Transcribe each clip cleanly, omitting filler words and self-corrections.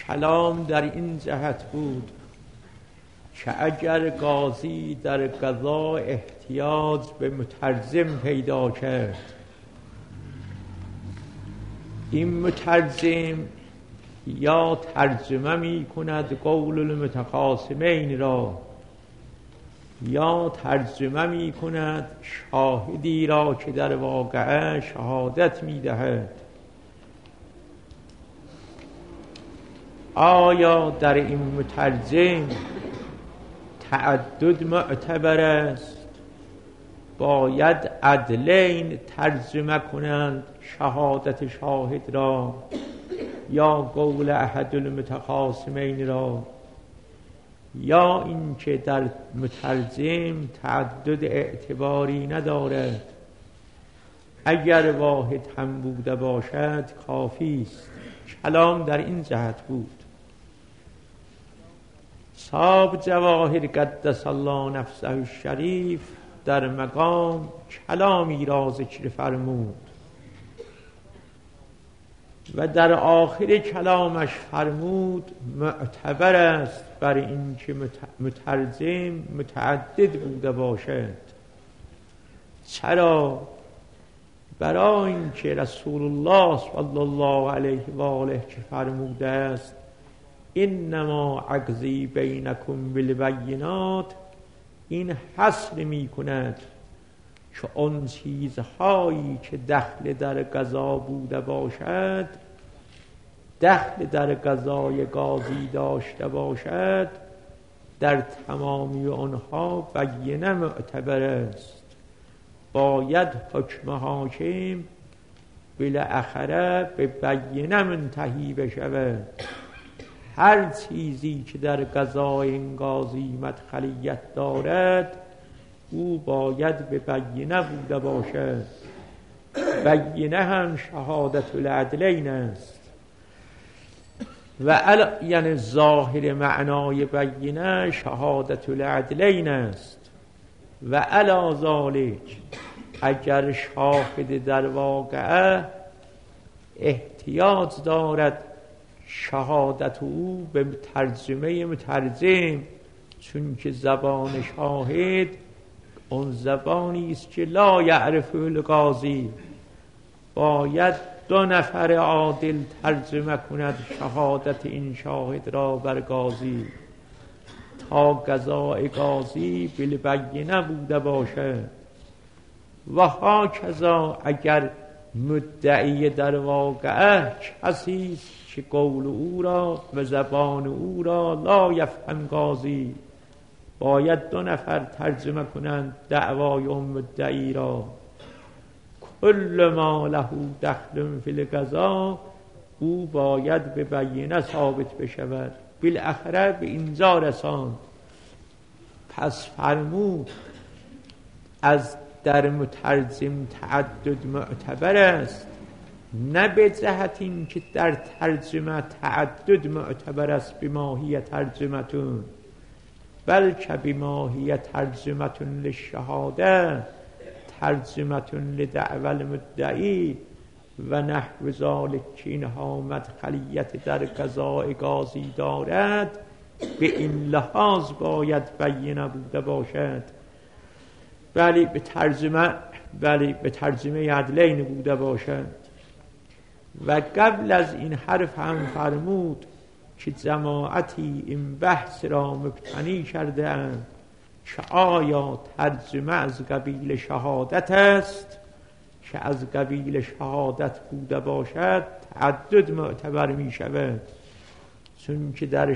کلام در این جهت بود که اگر قاضی در قضا احتیاج به مترجم پیدا کرد، این مترجم یا ترجمه می کند قول المتخاصمین را، یا ترجمه می کند شاهدی را که در واقعه شهادت می دهد. آیا در این مترجم تعدد معتبر است؟ باید عدلین ترجمه کنند شهادت شاهد را یا قول احد المتخاصمین را، یا اینکه در مترجم تعدد اعتباری ندارد، اگر واحد هم بوده باشد کافی است. کلام در این جهت بود. صاحب جواهر قدس الله نفسه الشریف در مقام کلامی را ذکر فرمود و در آخر کلامش فرمود معتبر است بر اینکه مترجم متعدد بوده باشد. چرا؟ برای اینکه رسول الله صلی الله علیه و آله که فرموده است انما اقضی بینکم بالبینات، این حصر می کند که آن چیزهایی که دخل در قضا بوده باشد، دخل در قضای قاضی داشته باشد، در تمامی آنها بینه معتبر است. باید حکم حاکم بالاخره به بینه منتهی بشود. هر چیزی که در قضای این قاضی مدخلیت دارد او باید به بینه بوده باشد. بینه هم شهادت العدلین است و یعنی ظاهر معنای بینه شهادت العدلین است. و علی ذالک اگر شاهد در واقعه احتیاج دارد شهادت او به ترجمه مترجم، چون که زبان شاهد اون زبانی است که لا یعرف القاضی، باید دو نفر عادل ترجمه کند شهادت این شاهد را بر قاضی تا قضای قاضی بالبینه بوده باشد. و هاکذا اگر مدعی در واقعه کسی که قول او را و زبان او را لا یفهم قاضی، باید دو نفر ترجمه کنند دعوای اون مدعی را. کل ما له دخل فی القضا، او باید به بینه ثابت بشود. بالاخره به اینجا رساند. پس فرمود از در مترجم تعدد معتبر است، نه به جهت این که در ترجمه تعدد معتبر است بماهی ترجمتون، بلکه بماهی ترجمتون للشهاده، ترجمتون لدعوى المدعی و نحو ذالک که اینها مدخلیت در قضاء قاضی دارد، به این لحاظ باید بینه بوده باشد. ولی به ترجمه عدلین بوده باشد. و قبل از این حرف هم فرمود که جماعتی این بحث را مبتنی کرده اند که آیا ترجمه از قبیل شهادت است، که از قبیل شهادت بوده باشد تعدد معتبر می شود، چون که در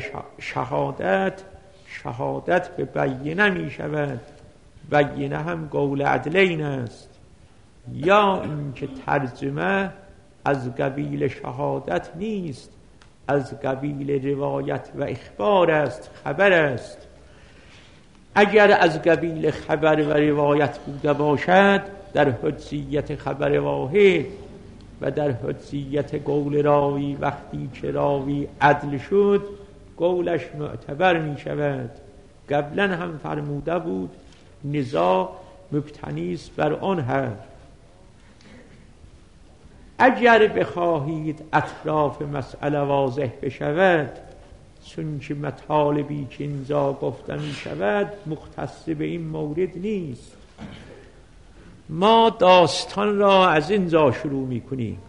شهادت به بینه می شود. بینه هم قول عدلین است. یا اینکه ترجمه از قبیل شهادت نیست، از قبیل روایت و اخبار است، خبر است. اگر از قبیل خبر و روایت بوده باشد، در حجیت خبر واحد و در حجیت قول راوی وقتی که راوی عدل شد قولش معتبر می شود. قبلا هم فرموده بود نزاع مبتنی است بر آن حرف. اگر بخواهید اطراف مسئله واضح بشود، چون که مطالبی که اینجا گفته می شود مختص به این مورد نیست. ما داستان را از اینجا شروع می کنیم.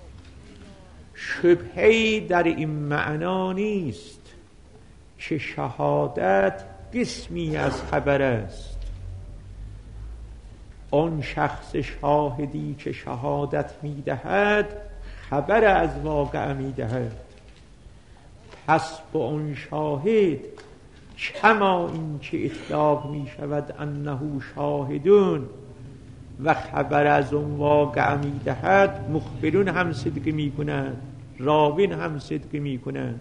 شبهه‌ای در این معنا نیست که شهادت قسمی از خبر است. آن شخص شاهدی که شهادت می دهد خبر از واقع می دهد. پس با آن شاهد کما این که اطلاق می شود انه شاهدون و خبر از اون واقع می دهد، مخبرون هم صدق می کنند، راوین هم صدق می کنند.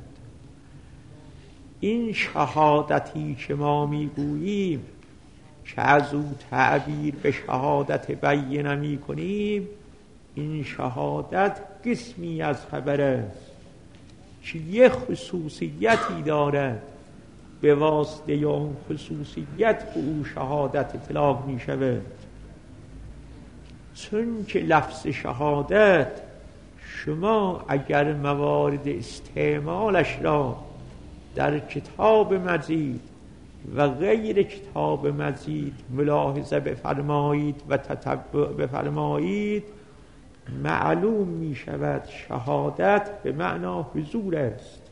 این شهادتی که ما می گوییم که از او تعبیر به شهادت بیینه می کنیم، این شهادت قسمی از خبر است که یه خصوصیتی دارد، به واسطه اون خصوصیت به او شهادت اطلاق می شود. چون که لفظ شهادت شما اگر موارد استعمالش را در کتاب مجید و غیر کتاب مجید ملاحظه بفرمایید و تتبع بفرمایید، معلوم می شود شهادت به معنا حضور است.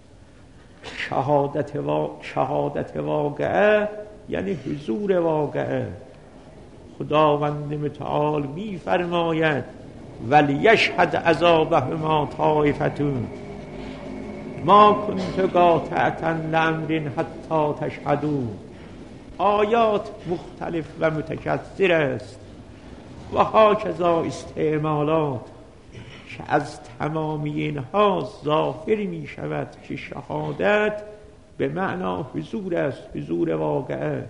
شهادت واقعه یعنی حضور واقعه. خداوند متعال می فرماید ولیشهد عذابهما طائفتون ما کنت قاطعة لامر حتی تشهدون. آیات مختلف و متکثر است و هاکذا استعمالات که از تمامی اینها ظاهر می شود که شهادت به معنا حضور است، حضور واقعه.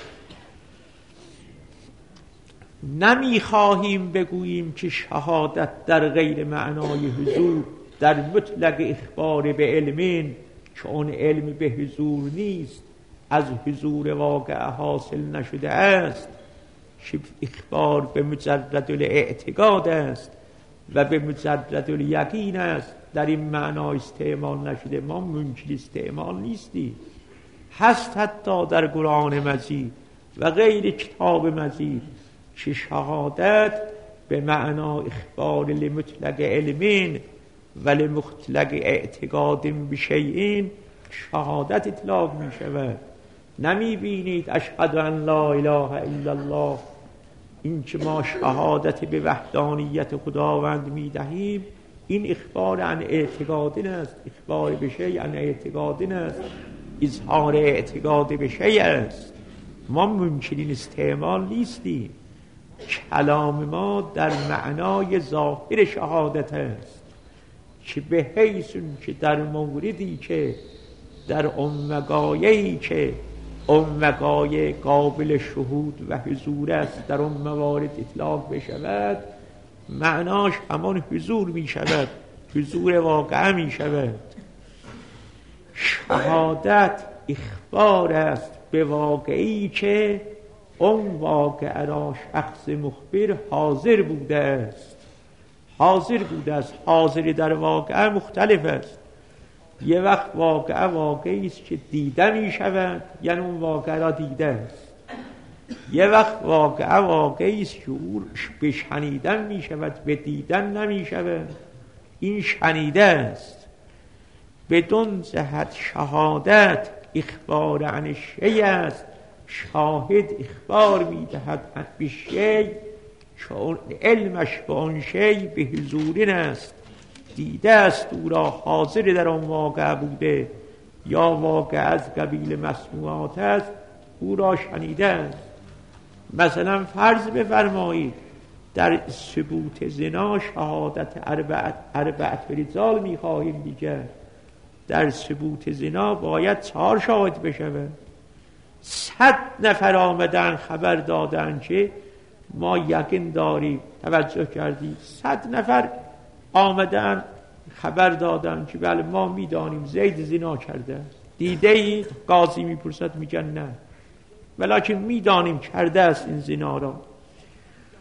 نمی خواهیم بگوییم که شهادت در غیر معنای حضور در مطلق اخبار به علمین که اون علم به حضور نیست، از حضور واقع حاصل نشده است، که اخبار به مجرد الاعتقاد است و به مجرد الیقین است، در این معنا استعمال نشده. ما منکر استعمال نیستیم، هست حتی در قرآن مجید و غیر کتاب مجید که شهادت به معنا اخبار لمطلق علمین و لمطلق اعتقاد بشیئین شهادت اطلاق می شود. نمی بینید اشهد ان لا اله الا الله، این که ما شهادت به وحدانیت خداوند می دهیم، این اخبار عن اعتقادین است. اخبار به شیء عن اعتقادین است، اظهار اعتقاد به شیء است. ما منکرین استعمال نیستیم. کلام ما در معنای ظاهر شهادت است که به حیثون که در موردی که در اون وقایعی که اون وقایع قابل شهود و حضور است در اون موارد اطلاق بشود، معناش همان حضور می شود، حضور واقع می شود. شهادت اخبار است به واقعی که اون واقع را شخص مخبر حاضر بوده است. حاضر بوده است. حاضری در واقع مختلف است. یه وقت واقعی است که دیده می شود، یعنی اون واقع را دیده است. یه وقت واقعی است که او به شنیدن می شود، به دیدن نمی شود. این شنیده است. بدون جهت شهادت اخبار عن شیء است. شاهد اخبار می دهد به شیء چون علمش به آن شیء به حضورین است، دیده است، او را حاضر در آن واقع بوده، یا واقع از قبیل مسموعات است، او را شنیده است. مثلا فرض بفرمایید در ثبوت زنا شهادت اربعت رجال می خواهیم دیگر. در ثبوت زنا باید 4 شاهد بشود. 100 نفر آمدن خبر دادن که ما یقین داریم، توجه کردید، 100 نفر آمدن خبر دادن که بله ما میدانیم زید زنا کرده است. دیده ای؟ قاضی میپرسد، میگن نه، ولیکن میدانیم کرده است این زنا را.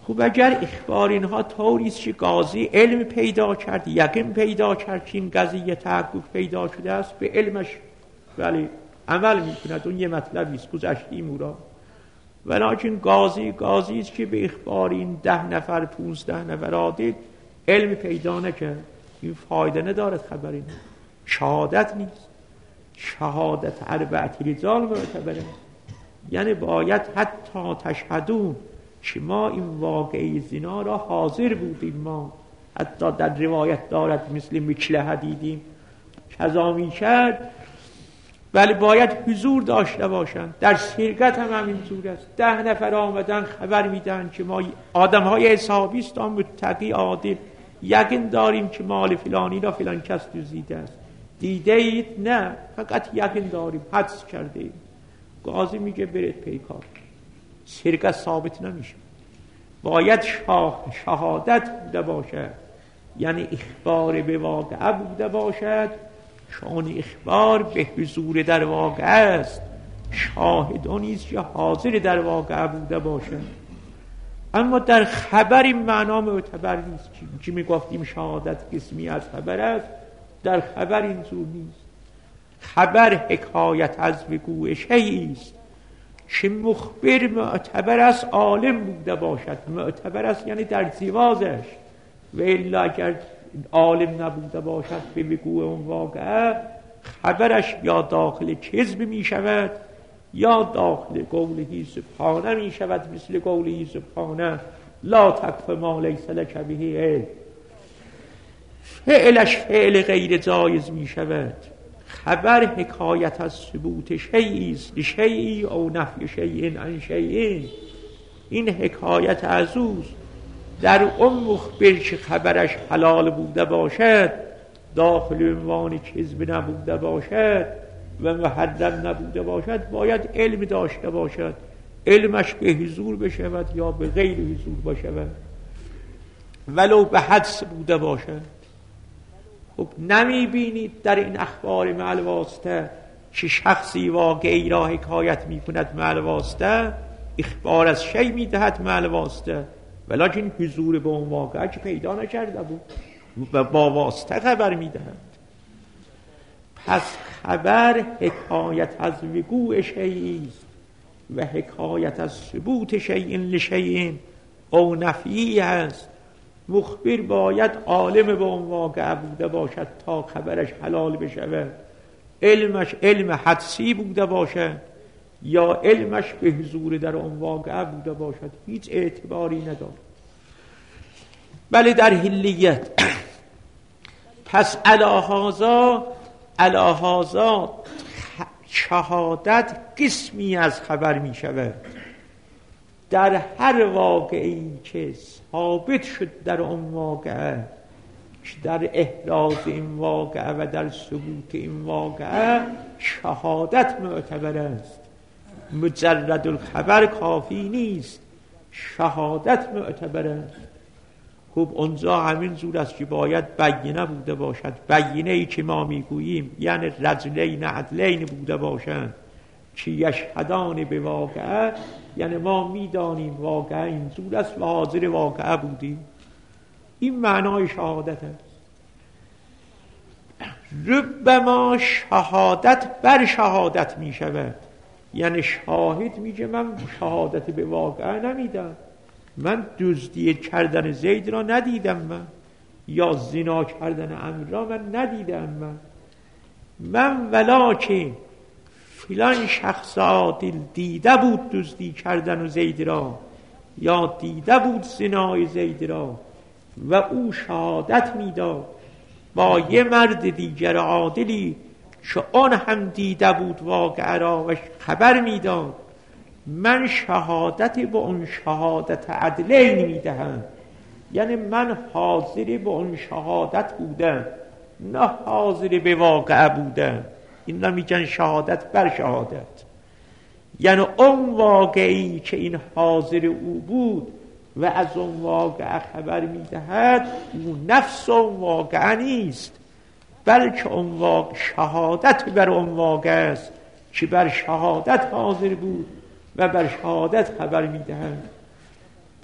خب اگر اخبار اینها طوریست که قاضی علم پیدا کرد، یقین پیدا کرد که این قضیه تحقق پیدا شده است، به علمش ولی عمل میکند. اون یه مطلبیست گذشتیم او را. ولیکن قاضی است که به اخبار این 10 نفر 15 نفر عادل علم پیدا نکرد، این فایده ندارد. خبری نه، شهادت نیست. شهادت 4 رجال معتبره، یعنی باید حتی تشهدون که ما این واقعه زنا را حاضر بودیم. ما حتی در روایت دارد مثل مکلهه دیدیم کذا میکرد، ولی باید حضور داشته باشند. در سرقت هم همینطور است. 10 نفر آمدن خبر میدن که ما آدم های حسابی است، متقی عادل، یقین داریم که مال فلانی را فلان کس دزدیده است. دیده اید؟ نه، فقط یقین داریم، حدس کرده ایم. قاضی میگه برید پیکار. سرقت ثابت نمیشه، باید شهادت بوده باشد، یعنی اخبار به واقعه بوده باشد. چون اخبار به حضور در واقع است، شاهدانی است که حاضر در واقع بوده باشد. اما در خبر این معنا معتبر نیست که میگفتیم شهادت قسمی از خبر است. در خبر اینجور نیست. خبر حکایت از وقوع شیئی است که مخبر معتبر است، عالم بوده باشد. معتبر است یعنی در زیوازش، و الا اگر عالم نبوده باشد به وقوع اون واقعه، خبرش یا داخل کذب می شود یا داخل قوله سبحانه می شود، مثل قوله سبحانه لا تقف ما لیس لک به علم. فعلش فعل غیر جایز می شود. خبر حکایت از ثبوت شیئی است، شیئی او نفی شیئین عن شیئین. این حکایت از اوست. در اون مخبر که خبرش حلال بوده باشد، داخل عنوان کذب نبوده باشد و محرم نبوده باشد، باید علم داشته باشد. علمش به حضور بشود یا به غیر حضور بشود، ولو به حدس بوده باشد. خب نمی بینید در این اخبار مع الواسطه که شخصی واقعی را حکایت می کند مع الواسطه، اخبار از شی می دهد مع الواسطه، ولیکن حضور به اون واقعه که پیدا نکرده بود و با واسطه خبر می دهد. پس خبر حکایت از وقوع شیئی است و حکایت از ثبوت شیء لشیء او نفی است. مخبر باید عالم به اون واقعه بوده باشد تا خبرش حلال بشود. علمش علم حدسی بوده باشد یا علمش به حضور در اون واقعه بوده باشد، هیچ اعتباری ندارد. بله در حلیت. پس الهازا شهادت قسمی از خبر می شود. در هر واقعی که ثابت شد در اون واقعه، در احراز این واقعه و در ثبوت این واقعه، شهادت معتبر است. مجرد الخبر کافی نیست، شهادت معتبر است. خب اونجا همین زور است که باید بینه بوده باشد. بینه ای که ما میگوییم یعنی رجلین عدلین بوده باشند که یشهدان به واقعه، یعنی ما میدانیم واقعه این زور است و حاضر واقعه بودیم. این معنای شهادت است. ربما شهادت بر شهادت می شود، یعنی شاهد میگه من شهادت به واقعه نمیدم، من دزدی کردن زید را ندیدم، من یا زنا کردن عمرو را من ندیدم، من ولکن فلان شخص عادل دیده بود دزدی کردن زید را یا دیده بود زنای زید را و او شهادت میداد با یه مرد دیگر عادلی که آن هم دیده بود واقعه را و خبر میداد، من شهادت به اون شهادت عدلین میدهم. یعنی من حاضر به اون شهادت بودم، نه حاضر به واقعه بودم. این نمیگن شهادت بر شهادت، یعنی اون واقعی که این حاضر او بود و از اون واقعه خبر میدهد، او نفس اون واقعه نیست، بلکه اون شهادت بر اون واقعه است که بر شهادت حاضر بود و بر شهادت خبر میدهد.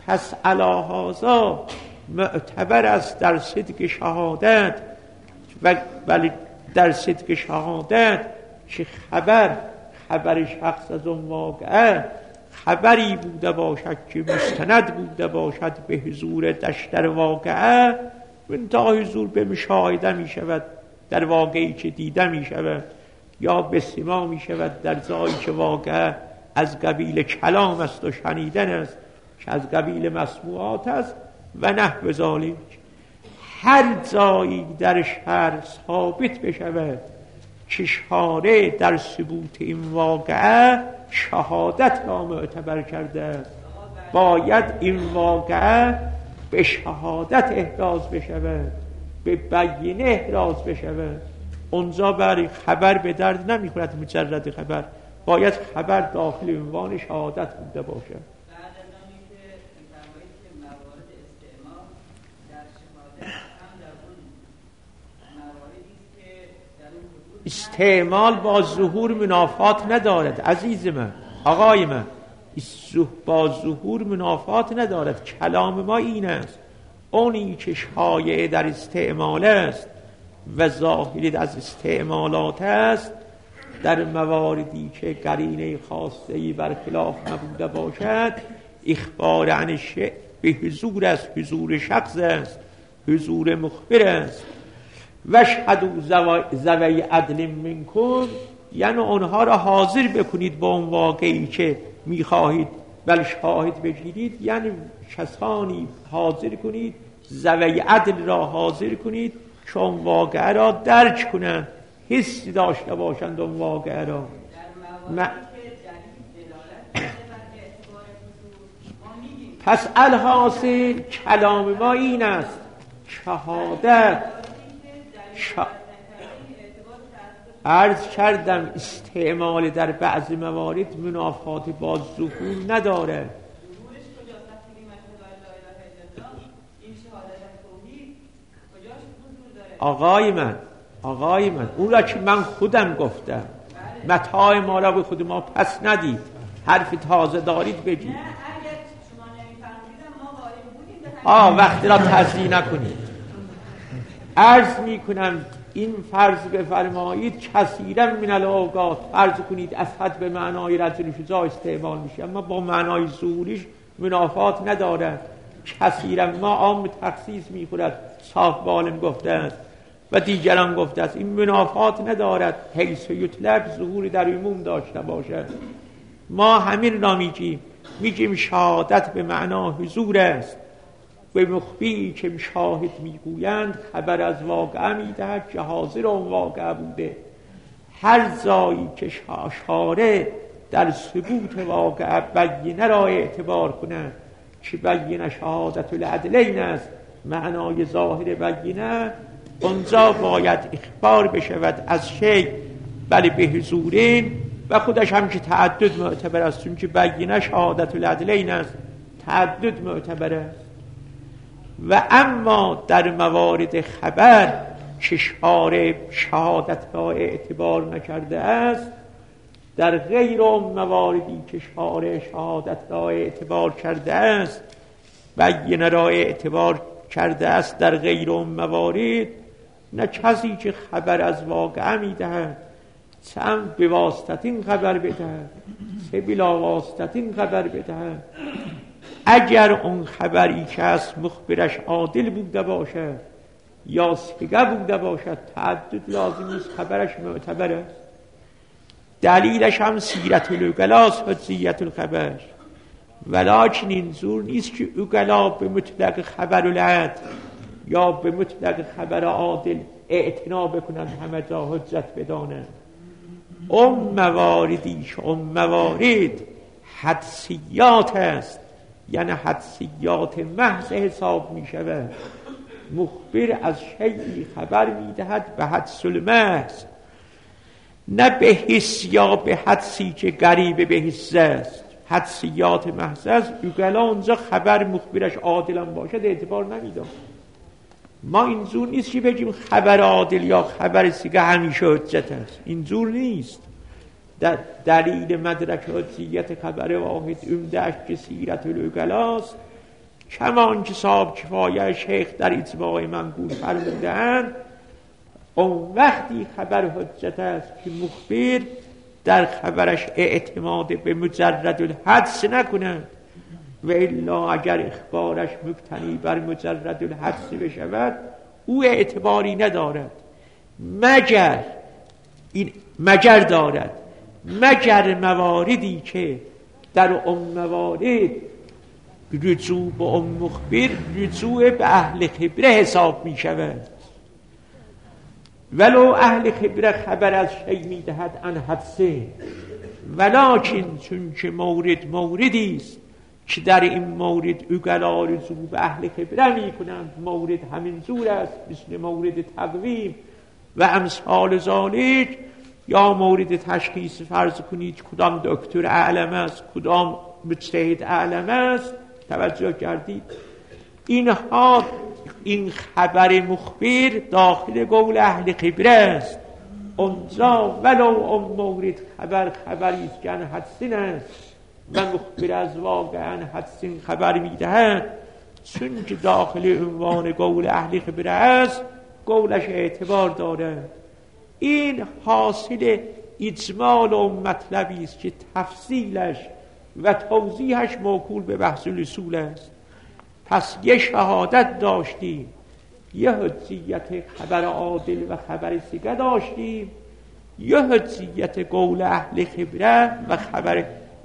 پس علی هذا معتبر است در صدق شهادت، ولی در صدق شهادت که خبر شخص از اون واقعه خبری بوده باشد که مستند بوده باشد به حضور در واقعه، منتها حضور به مشاهده می شود در واقعی که دیده می شود، یا به سما می شود در جایی که واقعه از قبیل کلام است و شنیدن است که از قبیل مسموعات است و نحو ذالک. هر جایی در شرع ثابت بشود که شارع در ثبوت این واقعه شهادت را معتبر کرده است، باید این واقعه به شهادت احراز بشود، به بیینه احراز بشود. اونجا برای خبر به درد نمیخورد مجرد خبر، باید خبر داخل عنوان شهادت بوده باشد. استعمال با ظهور منافات ندارد عزیز من، آقای من، با ظهور منافات ندارد. کلام ما این است، اونی که شایع در استعمال است و ظاهری از استعمالات است، در مواردی که قرینه خاصه‌ای برخلاف نبوده باشد اخبار عن الشیء به حضور است، حضور شخص است، حضور مخبر است. واشهدوا ذوی عدل منکم، یعنی اونها را حاضر بکنید با اون واقعی که میخواهید بل شاهد بگیرید، یعنی کسانی حاضر کنید، ذوی عدل را حاضر کنید که اون واقعه را درک کنند، حسی داشته باشند اون واقعه را. پس الحاصل کلام ما این است، شهادت عرض کردم استعمال در بعض موارد منافات با ظهور نداره. آقای من اون را که من خودم گفتم، متاع ما را به خود ما پس ندید، حرف تازه دارید بگید. وقتی را تضییع نکنید. عرض می کنم این فرض بفرمایید کثیرا من الاوقات، فرض کنید اسد به معنای رجل شجاع استعمال میشه، اما با معنای ظهوریش منافات نداره. کثیرا ما عام تخصیص میخورد، صاحب بالم گفته است و دیگران گفته است، این منافات ندارد حیث یطلب ظهوری در عموم داشته باشد. ما همین را میگیم شهادت به معنا حضور است. به مخبی که شاهد میگویند خبر از واقعه میدهد که حاضر اون واقعه بوده. هر جایی که شارع در ثبوت واقعه بیینه را اعتبار کنند که بیینه شهادت العدلین است، معنای ظاهر بیینه، اونجا باید اخبار بشود از شیء بلی به حضورین و خودش هم که تعدد معتبر است، چون که بیینه شهادت العدلین است، تعدد معتبر است. و اما در موارد خبر که شارع شهادت را اعتبار نکرده است، در غیر اون مواردی که شارع شهادت را اعتبار کرده است، بیینه را اعتبار کرده است، در غیر اون موارد نه کسی که خبر از واقعه میدهد، چه به واسطتین خبر بدهد، چه بلا واسطتین خبر بدهد. اگر اون خبری که از مخبرش عادل بوده باشد یا ثقه بوده باشد، تعدد لازم نیست، خبرش معتبر است. دلیلش هم سیرت العقلاء حجیت الخبر، ولکن این زور نیست که عقلا به مطلق خبر العدل یا به مطلق خبر عادل اعتنا بکنند، همه جا حجت بدانند. اون مواردی که اون موارد حدسیات است، یعنی حدسیات محض حساب می شود. مخبر از شیئی خبر می دهد به حدس المحض، نه به حس یا به حدسی که قریب به حس است. حدسیات محض است. اوگلا اونجا خبر مخبرش عادلم باشد اعتبار نمیدم. ما اینجور نیست که بگیم خبر عادل یا خبر سیگه همیشه حجت است، اینجور نیست. دلیل مدرک حجیت خبر واحد عمده‌اش که سیرت العقلاست، کمان که صاحب کفایه شیخ در اطباع منقول فرمودند اون وقتی خبر حجت است که مخبر در خبرش اعتماد به مجرد الحدس نکند و الا اگر اخبارش مبتنی بر مجرد الحدس بشود او اعتباری ندارد مگر دارد مگر مواردی که در اون موارد رجوع به اون مخبر رجوع به اهل خبره حساب می شود ولو اهل خبره خبر از شی می دهد ان حدثه ولکن چون که موردی است که در این مورد اگلا رجوع به اهل خبره می کنند مورد همین زور است مثل مورد تقویم و امثال ذالک یا مورد تشخیص فرض کنید کدام دکتر اعلم است کدام مجتهد اعلم است توجه کردید اینها این خبر مخبر داخل قول اهل خبره است اونجا ولو اون مورد خبری است که ان حدثین است و مخبر از واقعا حدثین خبر میدهد چون که داخل عنوان قول اهل خبره است قولش اعتبار دارد این حاصل اجمال و مطلبی است که تفصیلش و توضیحش موکول به بحث الاصول است پس یه شهادت داشتیم یه حجیت خبر عادل و خبر ثقه داشتیم یه حجیت قول اهل خبره و خبر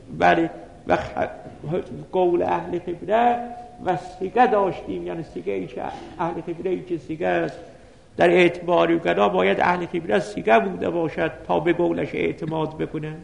قول اهل خبره و ثقه داشتیم یعنی ثقه ای که اهل خبره ای که ثقه است در اعتبار وکلا باید اهل خبره ثقه بوده باشد تا به قولش اعتماد بکنه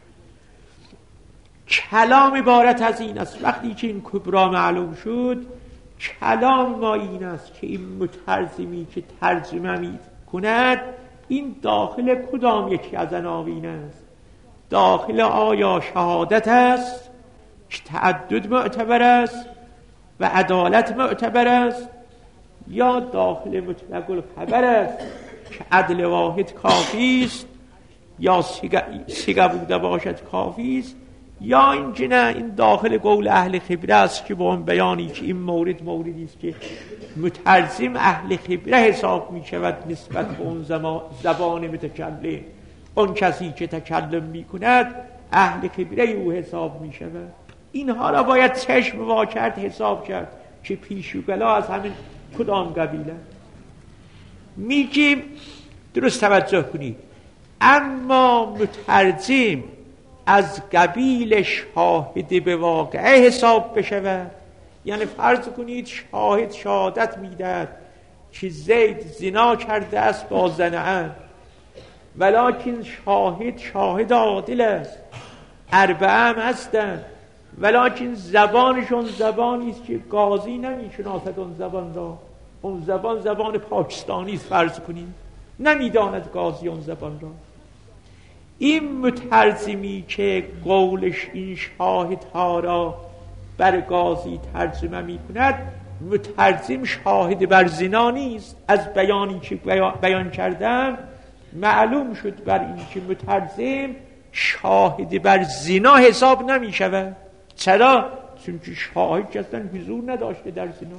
کلام عبارت از این است وقتی که این کبرا معلوم شد کلام ما این است که این مترجمی که ترجمه می کند این داخل کدام یکی از عناوین است داخل آیا شهادت است که تعدد معتبر است و عدالت معتبر است یا داخل مطلق الخبر است که عدل واحد کافی است یا ثقه بوده باشد کافی است یا اینکه نه این داخل قول اهل خبره است که با اون بیانی که این موردی است که مترجم اهل خبره حساب می شود نسبت به اون زبان متکلم اون کسی که تکلم می کند اهل خبره او حساب می شود اینها را باید چشم وا کرد حساب کرد که پیشوگلا از همین کدام قبیله میگیم درست توجه کنید اما مترجم از قبیل شاهد به واقعه حساب بشود یعنی فرض کنید شاهد شهادت میدهد که زید زنا کرده است با زنه ولکن شاهد عادل است اربعه هم هستند ولکن زبانشون زبانی است که قاضی نمیشناسد اون زبان را اون زبان پاکستانی است فرض کنید نمیداند قاضی اون زبان را این مترجمی که قولش این شاهدها را بر قاضی ترجمه می کند مترجم شاهد بر زنا نیست از بیانی که بیان کردم معلوم شد بر این که مترجم شاهد بر زنا حساب نمی شود چرا؟ چون که شاهد که اصلا حضور نداشته در زنا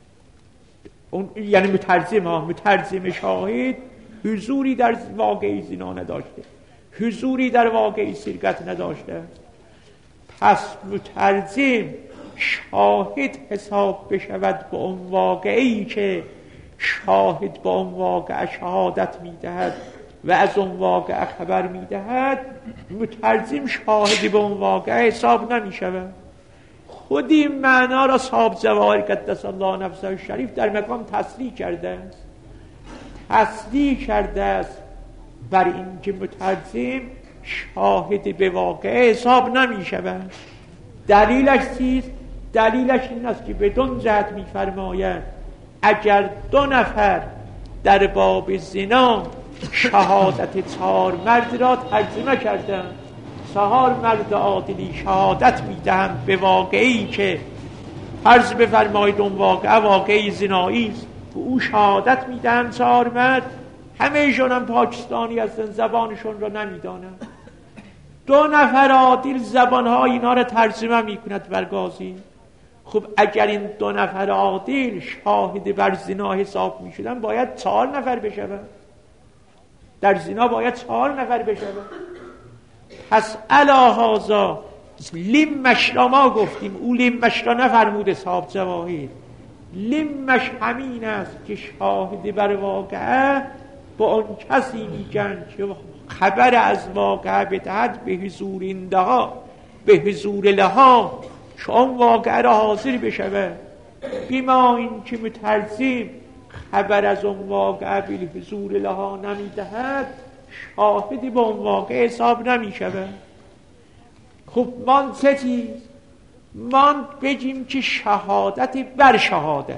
یعنی مترجم شاهد حضوری در واقعی زنا نداشته حضوری در واقعی سرقت نداشته پس مترجم شاهد حساب بشود به اون واقعی که شاهد با اون واقع شهادت میدهد و از اون واقع خبر میدهد مترجم شاهدی به اون واقع حساب نمیشود خود این معنا را صاحب جواهر قدس الله نفسه شریف در مقام تصریح کرده است بر این که مترجم شاهد به واقع حساب نمی شود دلیلش چیست؟ دلیلش این است که بدون جهت می فرماید اگر 2 نفر در باب زنا شهادت 4 مرد را ترجمه کردند 4 مرد عادلی شهادت می دهند به واقعی که فرض بفرمایید اون واقعی زنایی است و او شهادت می دهند 4 مرد همه‌شون هم پاکستانی هستن زبانشون را نمیدانند 2 نفر عادل زبانهای اینا را ترجمه میکند بر قاضی خب اگر این 2 نفر عادل شاهد بر زنا حساب می شدن باید 4 نفر بشون. در زنا باید 4 نفر بشون. پس علا هذا لیمش را ما گفتیم، او لیمش را نفرموده صاحب جواهر، لیمش همین است که شاهد بر واقعه با آن کسی میگن که خبر از واقعه بدهد به حضور اندها، به حضور لها، چون واقعه را حاضر بشوه. بیما این که مترجم خبر از اون واقعه به حضور لها نمیدهد، شاهدی با اون واقعه حساب نمیشوه. خب من سه چیز من بگیم که شهادت بر شهادت،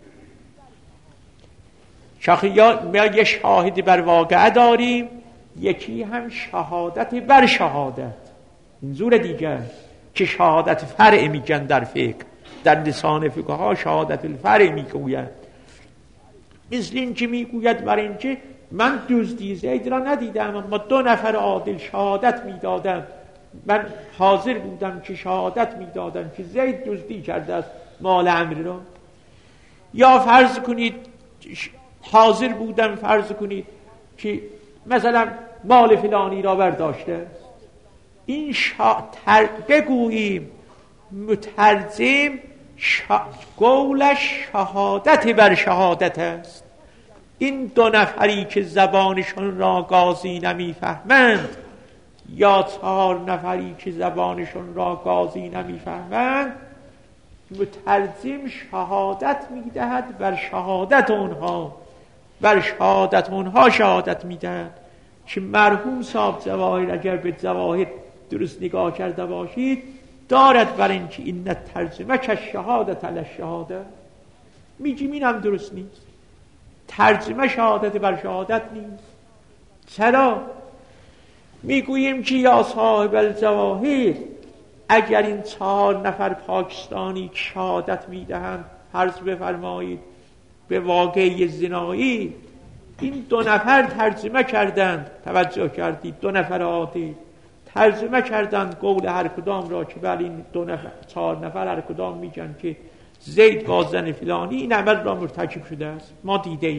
ما یه شاهدی بر واقعه داریم، یکی هم شهادت بر شهادت. این زور دیگه که شهادت فرع میگن در فقه، در لسان فقه ها شهادت الفرع میگوید. مثل این که میگوید بر این که من دزدی زید را ندیدم اما 2 نفر عادل شهادت میدادم، من حاضر بودم که شهادت میدادم که زید دزدی کرده است مال عمرو را. یا فرض کنید حاضر بودم فرض کنید که مثلا مال فلانی را برداشته. این بگوییم مترجم قولش شهادت بر شهادت است. این 2 نفری که زبانشون را قاضی نمیفهمند یا 4 نفری که زبانشون را قاضی نمیفهمند، مترجم شهادت میدهد بر شهادت اونها، بر شهادت اونها شهادت میدهد. که مرحوم صاحب جواهر اگر به جواهر درست نگاه کرده باشید دارد بر این که این ترجمه که شهادت علی شهاده، میگیم این هم درست نیست. ترجمه شهادت بر شهادت نیست. چرا؟ میگوییم که یا صاحب الجواهر اگر این 4 نفر پاکستانی شهادت میدهند، فرض بفرمایید به واقعه زنایی، این 2 نفر ترجمه کردند، توجه کردید 2 نفر عادل ترجمه کردند قول هر کدام را که بله این 4 نفر هر کدام میگن که زید بازن فلانی این عمل را مرتکب شده است. ما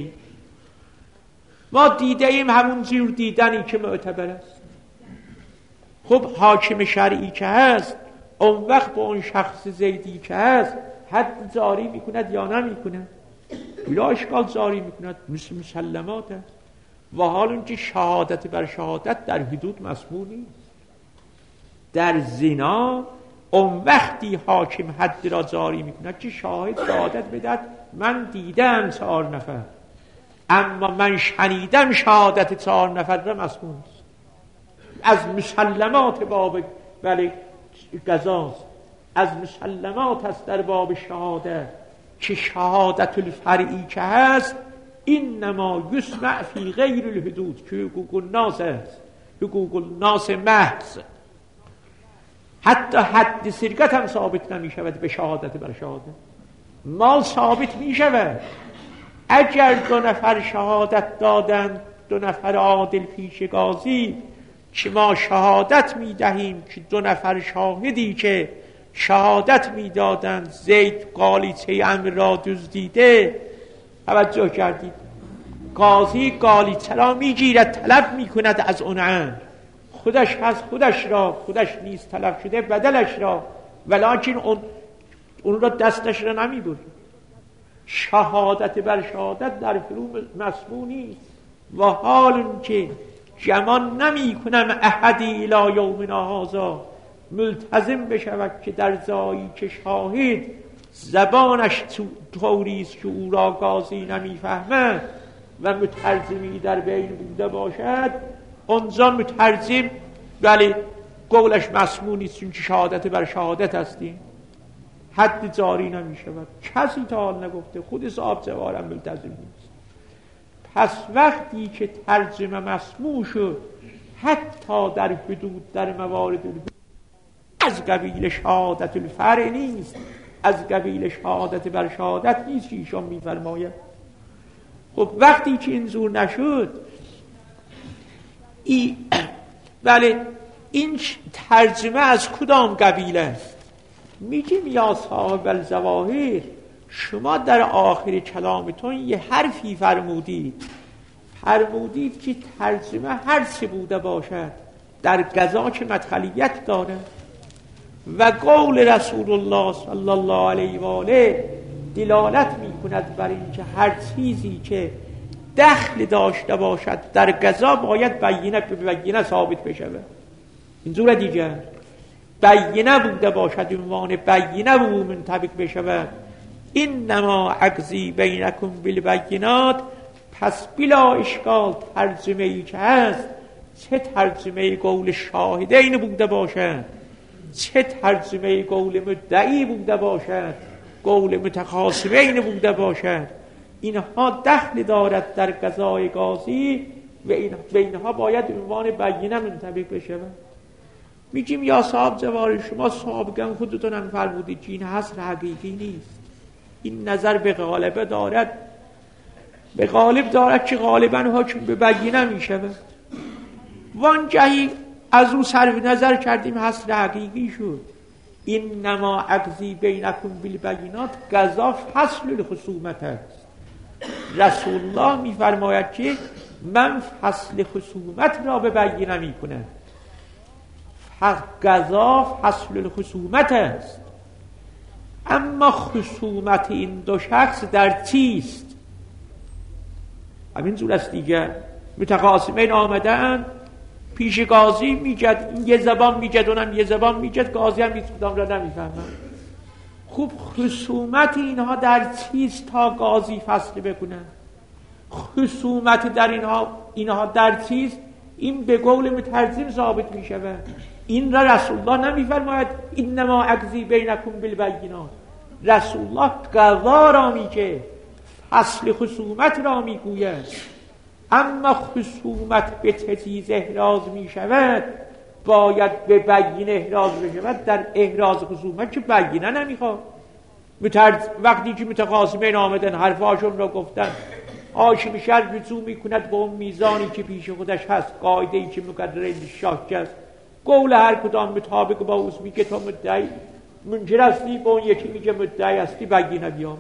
دیده ایم همون جور دیدنی که معتبر است. خب حاکم شرعی که هست اون وقت با اون شخص زیدی که هست حد جاری میکند یا نمیکند؟ بلا اشکال جاری میکند، مثل مسلمات است. و حال اون که شهادت بر شهادت در حدود مسموع نیست. در زنا اون وقتی حاکم حد را جاری میکند که شاهد شهادت بدهد من دیدم 4 نفر، اما من شنیدم شهادت 4 نفر را مسموع نیست. از مسلمات باب ولی قضاست، از مسلمات است در باب شهادت که شهادت الفرعی که هست اینما یسمع فی غیر الحدود که حقوق الناس است، حقوق الناس محض. حتی حد سرقت هم ثابت نمی شود به شهادت بر شهادت. مال ثابت می شود اگر 2 نفر شهادت دادند، 2 نفر عادل پیش قاضی، که ما شهادت می دهیم که 2 نفر شاهدی که شهادت می دادند زید قالیچه عمرو را دزدیده، توجه کردید قاضی قالیچه را می گیرد طلب می کند از اون عمرو، خودش هست خودش نیست طلب شده بدلش را، ولیکن اون را دستش را نمی برد. شهادت بر شهادت در فرو مسموع نیست. و حال اون که گمان نمی کنم احدی الی یومنا هذا ملتزم بشود که در جایی که شاهد زبانش طوریست که او را قاضی نمیفهمد و مترجمی در بین بوده باشد، اونجا مترجم ولی قولش مسموع نیست، چون که شهادت بر شهادت هستیم، حد جاری نمی شود. کسی تا حال نگفته، خود صاحب جوارم ملتزم نیست. پس وقتی که ترجمه مسموع شد حتی در حدود، در موارد از قبیل شهادت الفرع نیست، از قبیل شهادت بر شهادت نیست که ایشان می‌فرماید. خب وقتی که این زور نشد، بله این ترجمه از کدام قبیل است؟ میگیم یا صاحب الظواهر، شما در آخر کلامتون یه حرفی فرمودید که ترجمه هر چه بوده باشد در قضا که مدخلیت داره و قول رسول الله صلی الله علیه و آله دلالت میکند بر اینکه هر چیزی که دخل داشته باشد در قضا باید بینه ثابت بشه. اینجور دیگر بینه بوده باشد عنوان بینه و منطبق بشه. انما اقضی بینکم بالبینات، پس بلا اشکال ترجمه ای که هست، چه ترجمه قول شاهدین بوده باشد، چه ترجمه قول مدعی بوده باشد، قول متخاصمین بوده باشد، اینها دخل دارد در قضای قاضی و اینها باید عنوان بینه منطبق بشه. میگیم یا صاحب جواری، شما سابقا خودتون فرمودید که این حصر حقیقی نیست، این نظر به غالب دارد که غالبا حکم به بینه میشه. وانجهی از او صرف نظر کردیم حصر حقیقی شد. انما اقضی بینکم بالبینات، قضا فصل الخصومت است. رسول الله میفرماید که من فصل خصومت را به بینه میکنم. قضا فصل الخصومت است. اما خصومت این دو شخص در چیست؟ همین جور است دیگه. متخاصمین آمدن پیش قاضی، میجد این یه زبان میجد اونم یه زبان میجد، قاضی هم کدام را نمیفهمن. خوب خصومت اینها در چیست تا قاضی فصل بکنن؟ خصومت در اینها در چیست؟ این به قول مترجم ثابت میشه. این را رسول الله نمیفرماید انما اقضی بینکم بالبینات. رسول الله قضا را میگه، فصل خصومت را میگوید. اما خصومت به تجیز احراز میشود، باید به بینه احراز بشود. در احراز خصومت که بینه نمیخواد. وقتی که متخاصمین آمدن حرفاشون را گفتن، حاکم شهر رجوع میکند به اون میزانی که پیش خودش هست، قاعده ای که مقرره شاهد است، قول هر کدام مطابق با اوست. میگه تو مدعی منکر هستی، به اون یکی میگه مدعی هستی، بینه بیامد.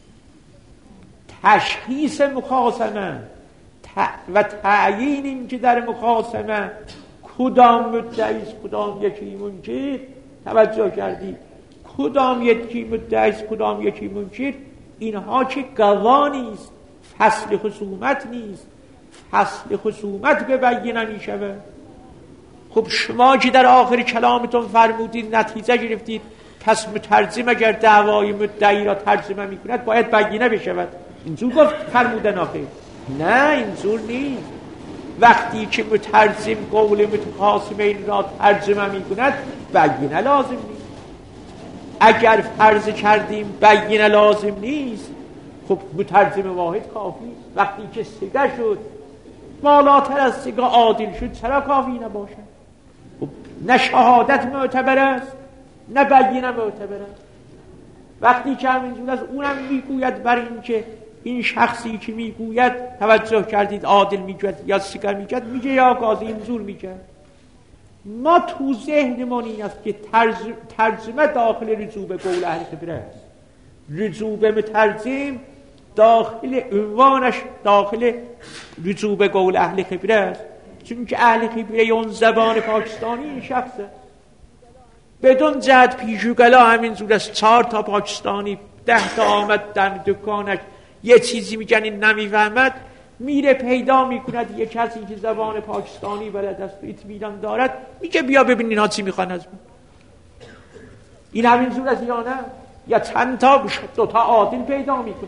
تشخیص مخاصمه و تعیین این که در مخاصمه کدام مدعی است کدام یکی منکر، توجه کردی؟ کدام یکی مدعی است کدام یکی منکر، اینها که قضا نیست، فصل خصومت نیست. فصل خصومت به بینه میشود. خب شما که در آخر کلامتون فرمودید، نتیجه گرفتید پس مترجم اگر دعوای مدعی را ترجمه میکند باید بینه بشود. اینجور گفت فرمودن آخر؟ نه اینجور نیست. وقتی که مترجم قول متخاصمین را ترجمه میکند بینه لازم نیست. اگر فرض کردیم بینه لازم نیست، خب مترجم واحد کافی. وقتی که سگه شد، بالاتر از سگه عادل شد، چرا کافی نباشد؟ خب نه شهادت معتبر است نه بینه معتبر است. وقتی که همینجور است، اونم میگوید بر این که این شخصی که میگوید، توجه کردید، عادل میگوید یا سگه میگوید، میگه یا قاضی اینجور میگه. ما تو ذهنمون این است که ترجمه داخل رجوع به قول اهل خبره است. رجوع به مترجم داخل عنوانش داخل رجوع به قول اهل خبره است، چون که اهل خبره اون زبان پاکستانی این شخصه. بدون جهت پیشوگلا همین زور است. 4 تا پاکستانی 10 تا آمد در دکانش یه چیزی میگن این نمیفهمد، میره پیدا میکند یه کسی که زبان پاکستانی بلد است و اطمینان دارد، میگه بیا ببین اینا چی میخوان از من. این همین زور است یا نه؟ یا چند تا 2 تا عادل پیدا میکنه.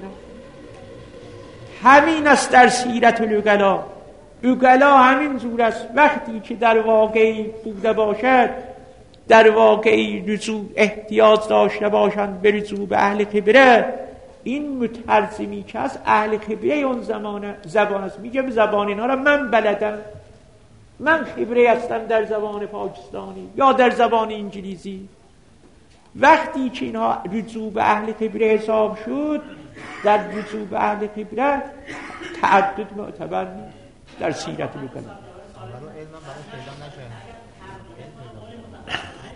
همین است در سیرت العقلا. عقلا همین زور است. وقتی که در واقعی بوده باشد، در واقعی رجوع احتیاج داشته باشند به رجوع به اهل خبره، این مترجمی که از اهل خبره اون زبان است، میگه به زبان اینا را من بلدم، من خبره هستم در زبان پاکستانی یا در زبان انگلیسی. وقتی که اینها رجوع به اهل خبره حساب شد، در رجوع به اهل خبره تعدد معتبر نیست در سیرت العقلا.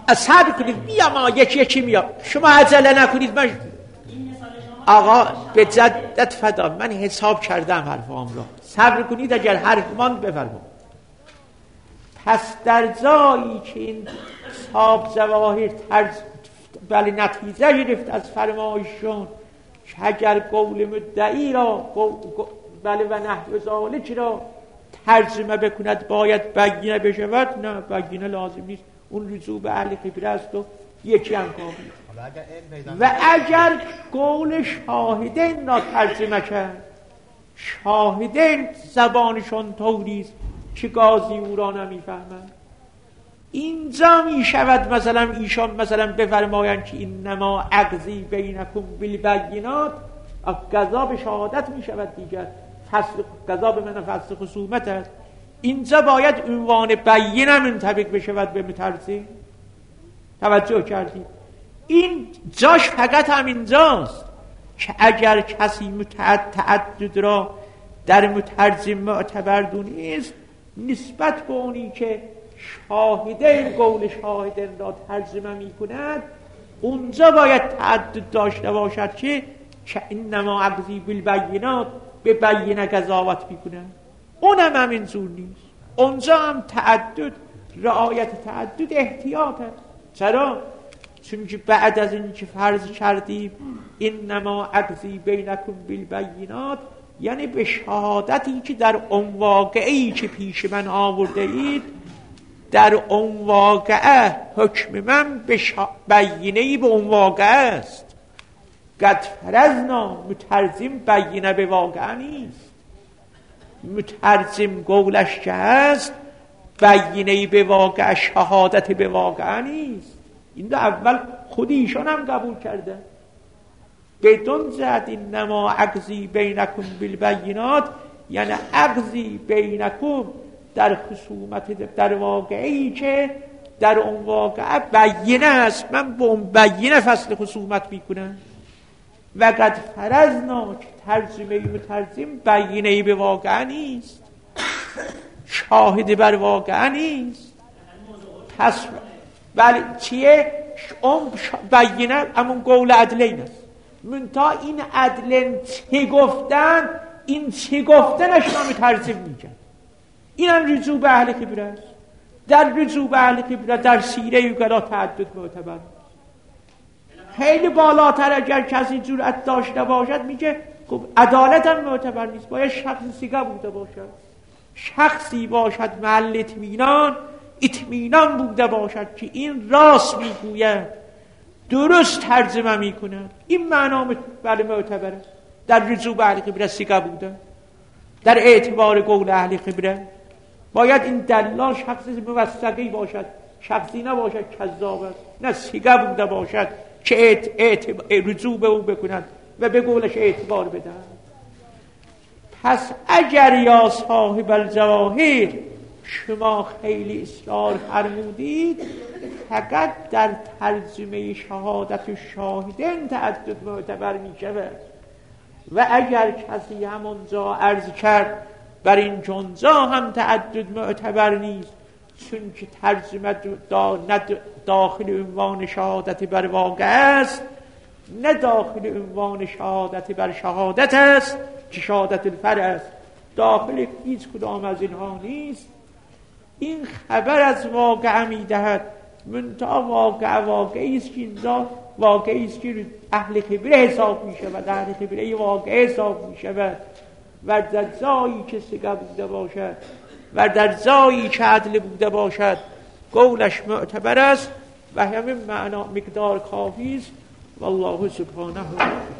صبر کنید بیام یکی میام شما عجله نکنید. من آقا به جدت فدا من حساب کردم حرفام را صبر کنید اگر حرف ماند بفرمایید. پس در جایی که این صاحب ظواهر بله نتیجه گرفت از فرمایشون که اگر قول مدعی را بله و نحو ذالک را ترجمه بکند باید بگینه بشود، نه بگینه لازم نیست، اون رجوع به اهل خبره است و یکی هم کافی. و اگر قول شاهدین را ترجمه کرد، شاهدین زبانشون طوریست که قاضی او را نمیفهمند، اینجا می شود مثلا ایشان مثلا بفرمایند که اینما اقضی بینکم بالبینات، قضا به شهادت می شود دیگر، قضا به من فصل خصومت است. اینجا باید عنوان بینه منطبق بشود به مترجم. توجه کردید؟ این جاش فقط همینجاست که اگر کسی تعدد را در مترجم معتبر دونست، نسبت به اونی که شاهدین قول شاهدین را ترجمه می کند، اونجا باید تعدد داشته باشد که انما اقضی بالبینات، به بینه قضاوت می کند. اونم همینجور نیست. اونجا هم تعدد، رعایت تعدد احتیاط است. چرا؟ چون که بعد از این که فرض کردیم انما اقضی بینکم بالبینات، یعنی به شهادتی که در اون واقعی که پیش من آورده اید، در اون واقعه حکم من به بینه‌ای به اون واقعه است. قد فرضنا، مترجم بینه به واقعه نیست. مترجم قولش که هست بینه‌ای به واقعه، شهادت به واقعه نیست. این دو اول خود ایشان هم قبول کرده. بدون زد انما اقضی بینکم بالبینات، یعنی اقضی بینکم در خصومت در واقعی که در اون واقعه بینه است، من با اون بینه فصل خصومت میکنم. و قد فرضنا، که ترجمه مترجم بینه‌ای به واقعه نیست، شاهد بر واقعه نیست. پس بله چیه؟ اون بینه همون قول عدلین است. منتها این عدلین چه گفتن، این چه گفتنش را مترجم میکن. این هم رجوع به اهل خبره است. در رجوع به اهل خبره در سیره یوگلا تعدد معتبر. خیلی بالاتر اگر کسی جرأت داشته باشد میگه خب عدالت هم معتبر نیست، باید شخص سیگه بوده باشد، شخصی باشد محل اطمینان بوده باشد که این راست میگوید، درست ترجمه میکند. این معنا بله معتبره. در رجوع به اهل خبره سیگه بوده، در اعتبار قول اهل خبره باید این دلال شخص موثقی باشد، شخصی نباشد کذاب است، نه سیگه بوده باشد که رجوع به او بکند و به قولش اعتبار بدهد. پس اگر یا صاحب الجواهر شما خیلی اصرار فرمودید فقط در ترجمه شهادت و شاهدین تعدد معتبر می شود، و اگر کسی همونجا عرض کرد بر این جنجا هم تعدد معتبر نیست، چون که ترجمه نه داخل عنوان شهادت بر واقع است، نه داخل عنوان شهادت بر شهادت است که شهادت الفرع است، داخل هیچ کدام از اینها نیست. این خبر از واقع می دهد، منتها واقعی است که اینجا واقعی است که اهل خبره حساب می شود، اهل خبره واقع حساب می شود، و در جایی که سیگه بوده باشد و در جایی که عدل بوده باشد قولش معتبر است و همین معنا مقدار کافی است. والله سبحانه و تعالی